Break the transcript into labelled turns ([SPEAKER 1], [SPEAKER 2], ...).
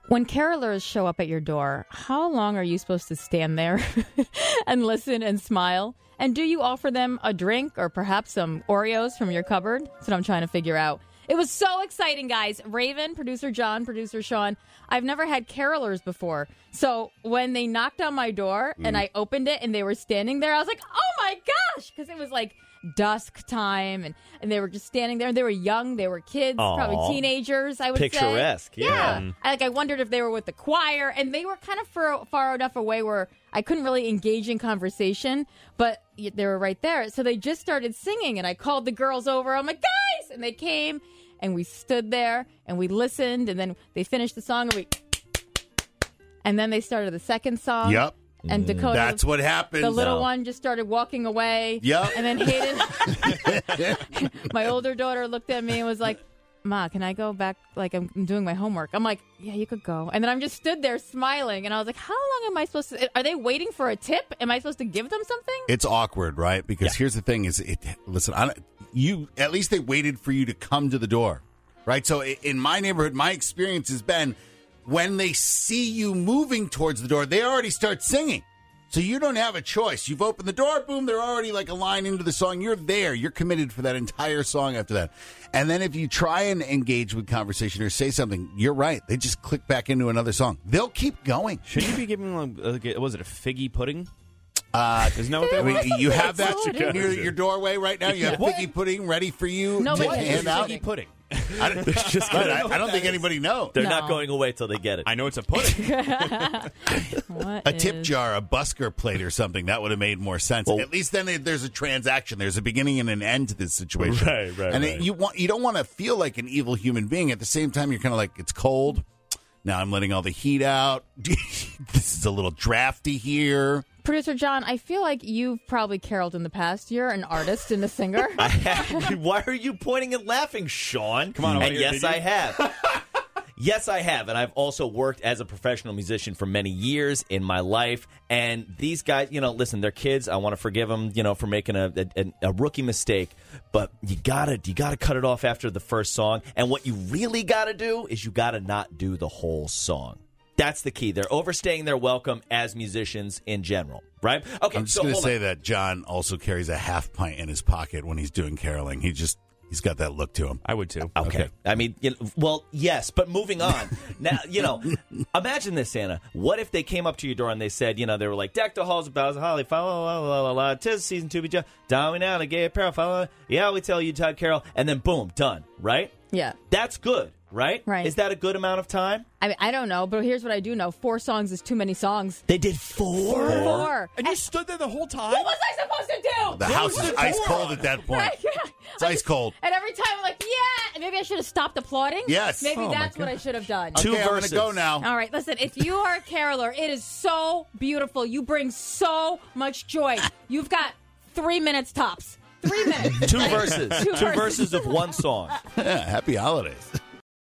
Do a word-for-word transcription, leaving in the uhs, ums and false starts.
[SPEAKER 1] When carolers show up at your door, how long are you supposed to stand there and listen and smile? And do you offer them a drink or perhaps some Oreos from your cupboard? That's what I'm trying to figure out. It was so exciting, guys. Raven, producer John, producer Sean, I've never had carolers before. So when they knocked on my door mm. and I opened it and they were standing there, I was like, oh my gosh, because it was like dusk time and, and they were just standing there. They were young. They were kids,
[SPEAKER 2] Aww. Probably
[SPEAKER 1] teenagers, I would
[SPEAKER 2] Picturesque,
[SPEAKER 1] say.
[SPEAKER 2] yeah.
[SPEAKER 1] yeah. I, like, I wondered if they were with the choir, and they were kind of far, far enough away where I couldn't really engage in conversation, but they were right there. So they just started singing, and I called the girls over. I'm like, guys! And they came. And we stood there, and we listened, and then they finished the song, and we, and then they started the second song.
[SPEAKER 3] Yep.
[SPEAKER 1] And Dakota,
[SPEAKER 3] that's what happened.
[SPEAKER 1] The little
[SPEAKER 3] no.
[SPEAKER 1] one just started walking away.
[SPEAKER 3] Yep.
[SPEAKER 1] And then Hayden, my older daughter, looked at me and was like, Ma, can I go back? Like, I'm doing my homework. I'm like, yeah, you could go. And then I'm just stood there smiling, and I was like, how long am I supposed to? Are they waiting for a tip? Am I supposed to give them something?
[SPEAKER 3] It's awkward, right? Because yeah. here's the thing: is it? Listen, I, you at least they waited for you to come to the door, right? So in my neighborhood, my experience has been when they see you moving towards the door, they already start singing. So you don't have a choice. You've opened the door, boom, they're already like a line into the song. You're there. You're committed for that entire song after that. And then if you try and engage with conversation or say something, you're right. They just click back into another song. They'll keep going.
[SPEAKER 4] Shouldn't you be giving them, like, was it a figgy pudding?
[SPEAKER 3] Uh,
[SPEAKER 4] Isn't that what they
[SPEAKER 3] I mean,
[SPEAKER 4] want?
[SPEAKER 3] you have that near your doorway right now? You have
[SPEAKER 4] what?
[SPEAKER 3] figgy pudding ready for you
[SPEAKER 1] no,
[SPEAKER 3] to
[SPEAKER 1] but
[SPEAKER 3] hand out?
[SPEAKER 4] Figgy pudding.
[SPEAKER 3] I don't, just I, I, I don't think anybody knows.
[SPEAKER 2] They're
[SPEAKER 1] No.
[SPEAKER 2] not going away till they get it.
[SPEAKER 4] I know it's a pudding.
[SPEAKER 1] What
[SPEAKER 3] a tip
[SPEAKER 1] is-
[SPEAKER 3] jar, a busker plate or something. That would have made more sense.
[SPEAKER 2] Well,
[SPEAKER 3] At least then there's a transaction. There's a beginning and an end to this situation.
[SPEAKER 4] Right, right,
[SPEAKER 3] And
[SPEAKER 4] right.
[SPEAKER 3] It, you want you don't want to feel like an evil human being. At the same time, you're kind of like, it's cold. Now I'm letting all the heat out. This is a little drafty here.
[SPEAKER 1] Producer John, I feel like you've probably caroled in the past. You're an artist and a singer.
[SPEAKER 2] I have, why are you pointing and laughing, Sean?
[SPEAKER 4] Come on, I wanna
[SPEAKER 2] And
[SPEAKER 4] hear-
[SPEAKER 2] yes,
[SPEAKER 4] did you?
[SPEAKER 2] I have. Yes, I have. And I've also worked as a professional musician for many years in my life. And these guys, you know, listen, they're kids. I want to forgive them, you know, for making a, a, a rookie mistake. But you gotta, you gotta cut it off after the first song. And what you really gotta do is you gotta not do the whole song. That's the key. They're overstaying their welcome as musicians in general, right? Okay,
[SPEAKER 3] I'm just
[SPEAKER 2] so
[SPEAKER 3] going to
[SPEAKER 2] hold
[SPEAKER 3] say
[SPEAKER 2] on.
[SPEAKER 3] that John also carries a half pint in his pocket when he's doing caroling. He just he's got that look to him.
[SPEAKER 4] I would too.
[SPEAKER 2] Okay.
[SPEAKER 3] Okay.
[SPEAKER 2] I mean, you know, well, yes, but moving on. Now, you know, imagine this, Anna. What if they came up to your door and they said, you know, they were like, deck the halls of boughs of holly, fa la la la la la, tis season to be just, down we now, the gay apparel, fa la la, yeah, we tell you, Todd Carroll, and then boom, done, right?
[SPEAKER 1] Yeah.
[SPEAKER 2] That's good, right?
[SPEAKER 1] Right.
[SPEAKER 2] Is that a good amount of time?
[SPEAKER 1] I mean, I don't know, but here's what I do know. Four songs is too many songs.
[SPEAKER 2] They did four?
[SPEAKER 1] Four.
[SPEAKER 4] And you stood there the whole time?
[SPEAKER 1] What was I supposed to do?
[SPEAKER 3] The house is ice cold at that point.
[SPEAKER 1] Right, yeah.
[SPEAKER 3] It's ice cold.
[SPEAKER 1] And every time I'm like, yeah. And maybe I should have stopped applauding.
[SPEAKER 3] Yes.
[SPEAKER 1] Maybe
[SPEAKER 4] Oh, my
[SPEAKER 1] that's what I should have done.
[SPEAKER 2] Two
[SPEAKER 3] Okay, I'm going to
[SPEAKER 2] verses.
[SPEAKER 3] go now.
[SPEAKER 1] All right, listen, if you are a caroler, it is so beautiful. You bring so much joy. You've got three minutes tops. Three minutes.
[SPEAKER 2] Two verses.
[SPEAKER 1] Two
[SPEAKER 2] Two
[SPEAKER 1] verses.
[SPEAKER 2] verses of one song.
[SPEAKER 3] Happy holidays.